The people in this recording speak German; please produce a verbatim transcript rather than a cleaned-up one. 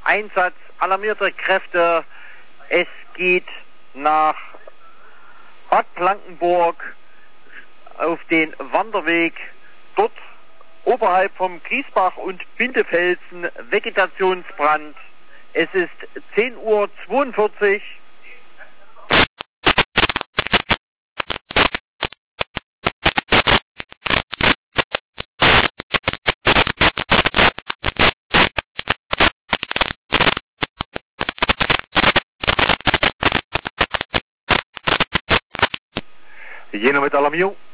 Einsatz alarmierter Kräfte. Es geht nach Bad Blankenburg auf den Wanderweg. Dort oberhalb vom Griesbach und Bindefelsen Vegetationsbrand. Es ist zehn Uhr zweiundvierzig. Jena mit Alarmierung.